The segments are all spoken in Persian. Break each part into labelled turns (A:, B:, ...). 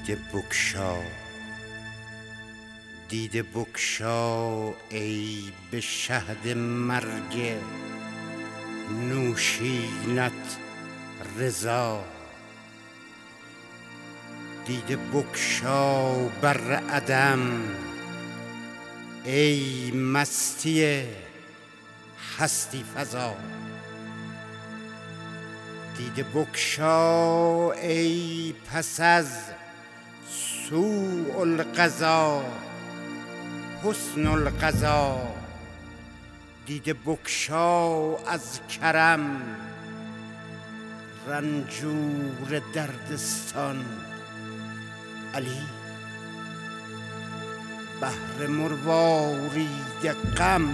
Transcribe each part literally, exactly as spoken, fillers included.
A: دیده بگشا دیده بگشا ای به شهد مرگ نوشینت رضا. دیده بگشا بر عدم ای مستی هستی فزا. دیده بگشا ای پس از سوء القضا حسن القضا. دیده بگشا از کرم رنجور دردستان. علی بحر مروارید غم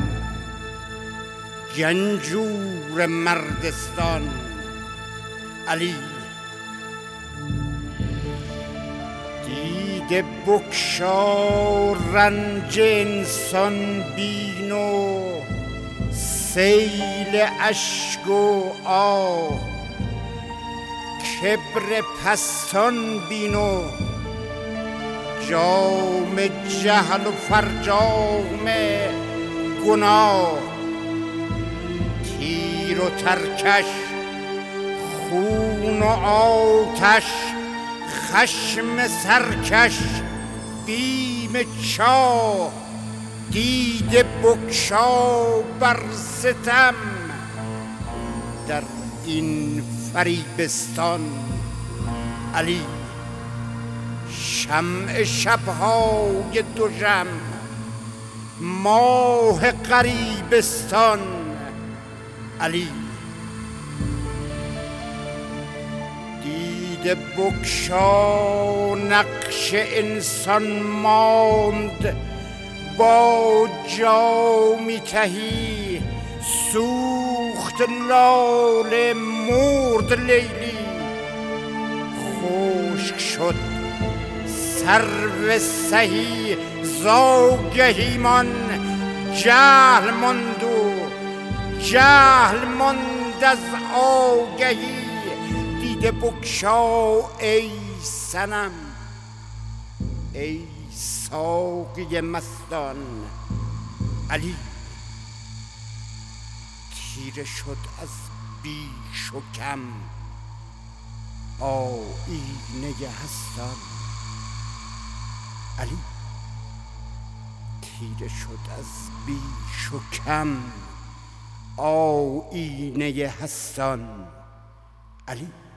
A: گنجور مردستان. علی دیده بگشا رنج انسان بین و سیل اشک و آه. کبر پستان بین و جام جهل و فرجام گناه. تیر و ترکش خون و آتش خشم سرکش بیم چاه. دیده بگشا بر ستم در این فریبستان. علی شمع شبهای دوژم ماه غریبستان. علی دیده بگشا نقش انسان ماند با جامی تهی سوخت لاله مرد لیلی. خشک شد سرو سهی زاگهیمان جهل ماند و جهل ماند از آگهی. دیده بگشا ای صنم ای ساقی مستان. علی تیره شد از بیش و کم آیینه هستان. علی تیره شد از بیش و کم آیینه هستان. علی